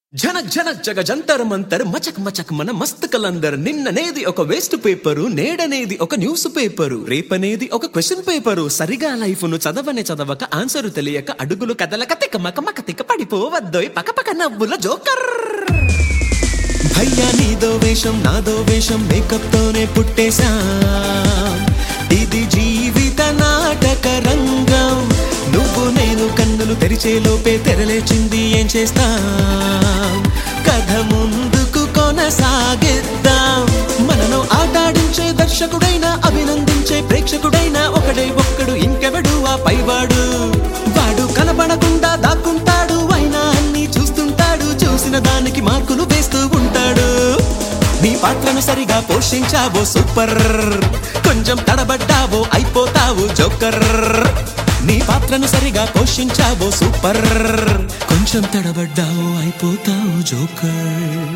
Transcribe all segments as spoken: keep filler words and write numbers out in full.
జనక్ జనక్ జగ జంతర్ మంతర్ మచక్ మచక్ మన మస్త్ కలందర్ నిన్ననేది ఒక వేస్ట్ పేపరు నేడనేది ఒక న్యూస్ పేపరు రేపనేది ఒక క్వశ్చన్ పేపరు సరిగా లైఫ్ ను చదవనే చదవక ఆన్సర్ తెలియక అడుగులు కదలక తిక మక మక తిక పడిపోవద్దోయ్ పక పక నవ్వుల జోకర్ భయ్యా నీదో వేషం నాదో వేషం మేకప్ తోనే పుట్టేశా ఇది జీవిత నాటక రంగం నువ్వు నేను కన్నులు తెరిచే లోపే తెరలేచింది ఏం చేస్తా కథ ముందుకు కొనసాగిద్దాం మనను ఆటాడించే దర్శకుడైనా అభినందించే ప్రేక్షకుడైనా ఒకడే ఒక్కడు ఇంకెవడు ఆ పైవాడు వాడు కనబడకుండా దాక్కుంటాడు అయినా అన్ని చూస్తుంటాడు చూసిన దానికి మార్కులు వేస్తూ ఉంటాడు నీ పాత్రను సరిగా పోషించావో సూపర్ కొంచెం తడబడ్డావో అయిపోతావు జోకర్ నీ పాత్రను సరిగా పోషించావో సూపర్ కొంచెం తడబడ్డావో అయిపోతావు జోకర్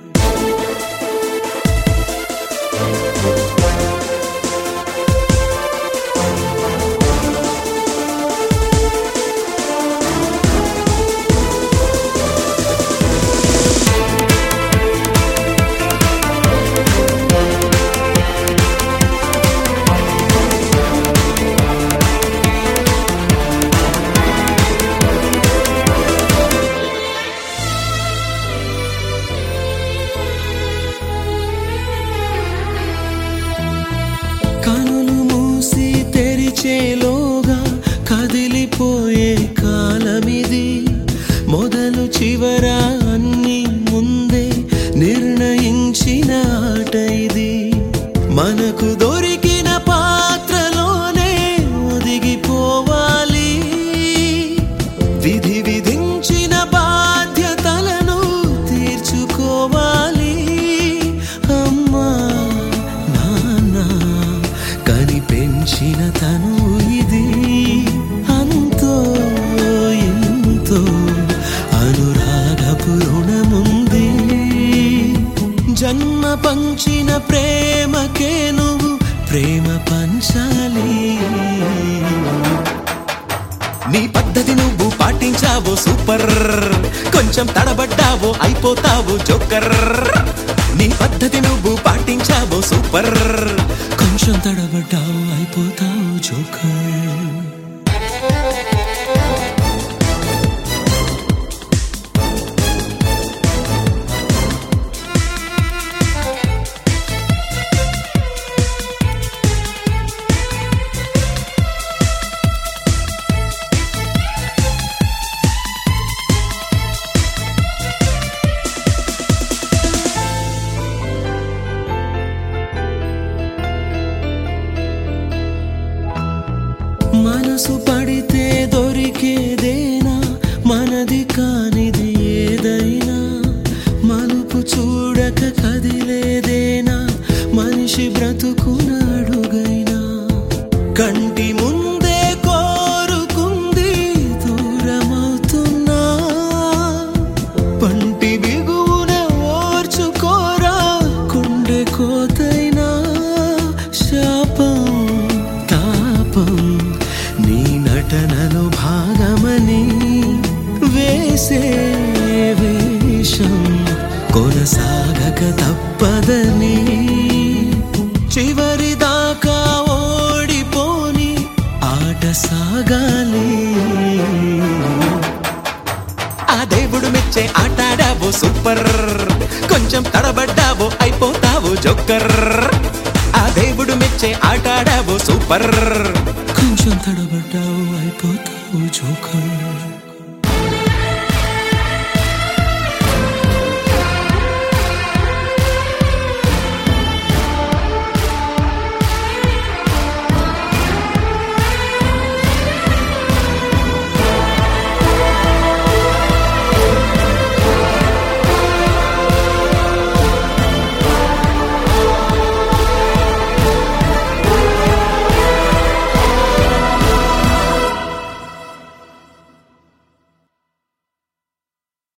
కనులు మూసి తెరిచేలోగా కదిలిపోయే కాలమిది మొదలు చివర అన్ని ముందే నిర్ణయించిన ఆట ఇది మనకు దొరికిన పాత్రలోనే ఒదిగిపోవాలి విధి విధించిన బాధ్యతలను తీర్చుకోవాలి అమ్మా కని పెంచిన తను ఇది అంతో ఎంతో అనురాగపు రుణముంది జన్మ పంచిన ప్రేమకే నువ్వు ప్రేమ పంచాలి నీ పద్ధతి నువ్వు పాటించావో సూపర్ కొంచెం తడబడ్డావో అయిపోతావు జోకర్ నీ పద్ధతి నువ్వు పాటించావో సూపర్ కొంచెం తడబడ్డావు అయిపోతావు జోకర్ మనసు పడితే దొరికేదేనా మనది కానిది ఏదైనా మలుపు చూడక కదిలేదేనా మనిషి బ్రతుకునాడుగైనా కంటి ముందే కోరుకుంది దూరమవుతున్నా పంటి బిగువున ఓర్చుకోరా కొండె కోతైనా శాపం తాపం నీ నటనలో భాగమని వేసే వేషం కొనసాగక తప్పదని చివరి దాకా ఓడిపోని ఆట సాగాలి ఆ దేవుడు మెచ్చే ఆటాడావో సూపర్ కొంచెం తడబడ్డావో అయిపోతావు జోకర్ ఆ దేవుడు మెచ్చే ఆటాడావో సూపర్ కొంచెం తడబడ్డావు అయిపోతావు జోకర్